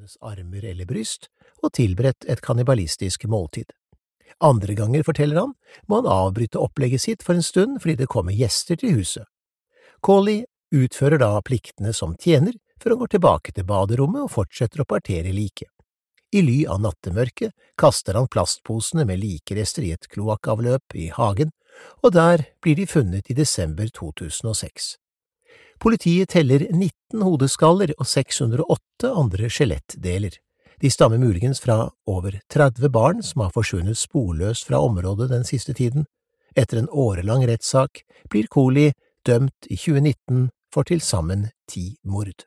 hennes armer eller bryst og tilberedt et kannibalistisk måltid. Andre ganger, forteller han, må han avbryte opplegget sitt for en stund fordi det kommer gjester til huset. Cawley utfører da pliktene som tjener før han går tilbake til baderommet og fortsetter å partere liket. I ly av nattemørket kaster han plastposene med likerester i et kloakkavløp i hagen, og der blir de funnet i desember 2006. Politiet teller 19 hodeskaller og 608 andre skjelettdeler. De stammer muligens fra over 30 barn som har forsvunnet sporløst fra området den siste tiden. Etter en årelang rettssak blir Cawley dømt i 2019 for til sammen 10 mord.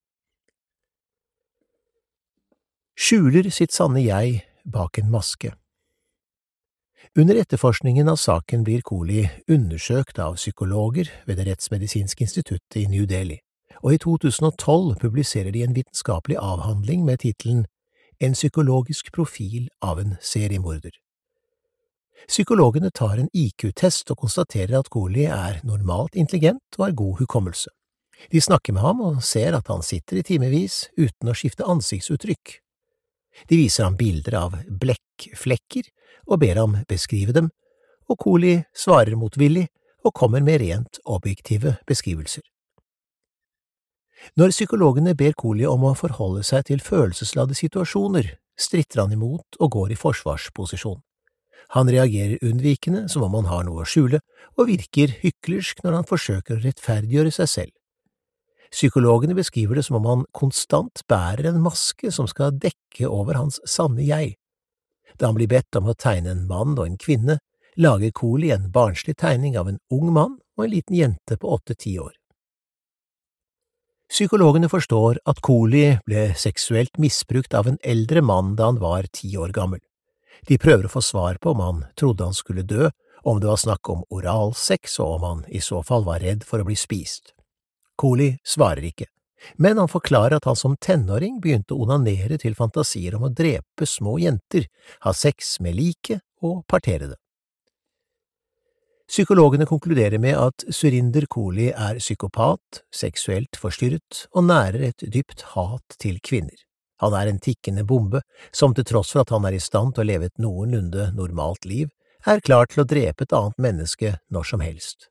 Skjuler sitt sanne jeg bak en maske. Under etterforskningen av saken blir Cawley undersøkt av psykologer ved det rettsmedisinske instituttet i New Delhi, og i 2012 publiserer de en vitenskapelig avhandling med titelen «En psykologisk profil av en seriemorder». Psykologene tar en IQ-test og konstaterer at Cawley er normalt intelligent og har god hukommelse. De snakker med ham og ser at han sitter i timevis uten å skifte ansiktsuttrykk. De viser ham bilder av blekkflekker og ber ham beskrive dem, og Cawley svarer motvillig og kommer med rent objektive beskrivelser. Når psykologene ber Cawley om å forholde seg til følelsesladde situasjoner, stritter han imot og går i forsvarsposisjon. Han reagerer unnvikende som om han har noe å skjule, og virker hyklersk når han forsøker å rettferdiggjøre seg selv. Psykologene beskriver det som om han konstant bærer en maske som skal dekke over hans sanne jeg. Da han blir bedt om å tegne en mann og en kvinne, lager Cawley en barnslig tegning av en ung mann og en liten jente på 8–10 år. Psykologene forstår at Cawley ble seksuelt misbrukt av en eldre mann da han var 10 år gammel. De prøver å få svar på om han trodde han skulle dø, om det var snakk om oralsex og om han i så fall var redd for å bli spist. Cawley svarer ikke, men han forklarer at han som tenåring begynte å onanere til fantasier om å drepe små jenter, ha sex med liket og partere det. Psykologene konkluderer med at Surinder Cawley er psykopat, seksuelt forstyrret og nærer et dypt hat til kvinner. Han er en tikkende bombe som til tross for at han er i stand til å leve et noenlunde normalt liv, er klar til å drepe et annet menneske når som helst.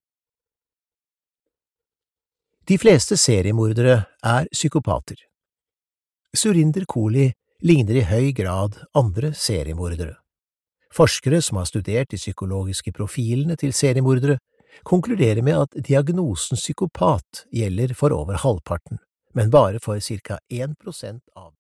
De fleste seriemordere er psykopater. Surinder Cawley ligner i høy grad andre seriemordere. Forskere som har studert de psykologiske profilene til seriemordere, konkluderer med at diagnosen psykopat gjelder for over halvparten, men bare for ca. 1% av